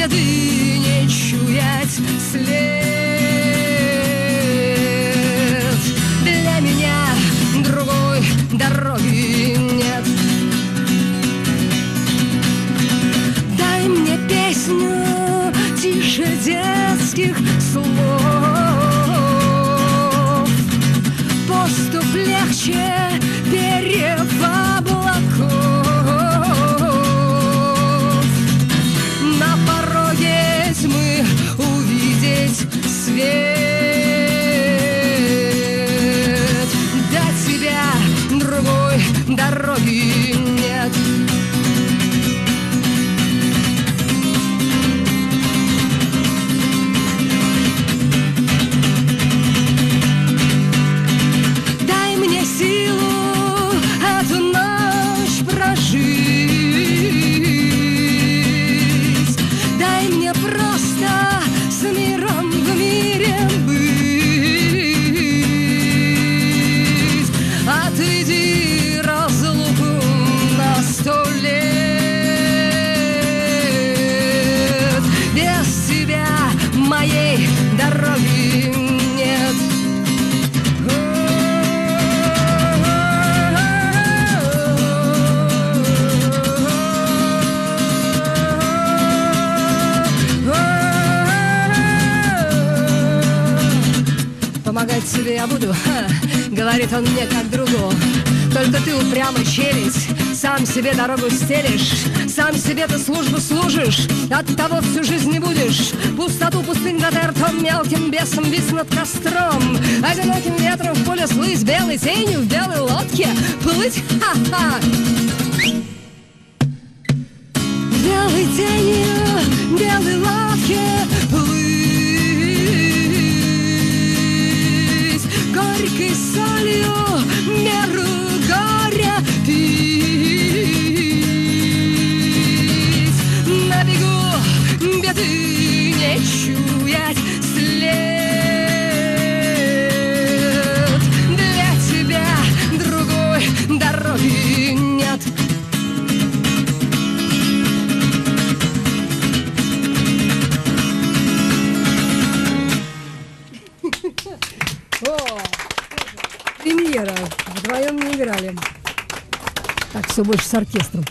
беды не чуять след. Для меня другой дороги нет. Дай мне песню тише детских слов, поступ легче перьев облаков. На пороге тьмы увидеть свет. До тебя другой дороги нет. Дай мне просто с миром в мире быть. Отведи разлуку на 100 лет. Без тебя моей дороги нет. Помогать тебе я буду, говорит он мне как другу. Только ты упрямый челюсть, сам себе дорогу стелишь, сам себе ты службу служишь, от того всю жизнь не будешь. Пустоту пустынь над ртом мелким бесом вис над костром. Одиноким ветром в поле слыть, белой тенью в белой лодке плыть. Ха-ха! Белой тенью, белой лодке плыть. Горькой солью меру горя пить. На бегу беды не чуять след. Для тебя другой дороги нет. Премьера. Вдвоем не играли. Так, все больше с оркестром.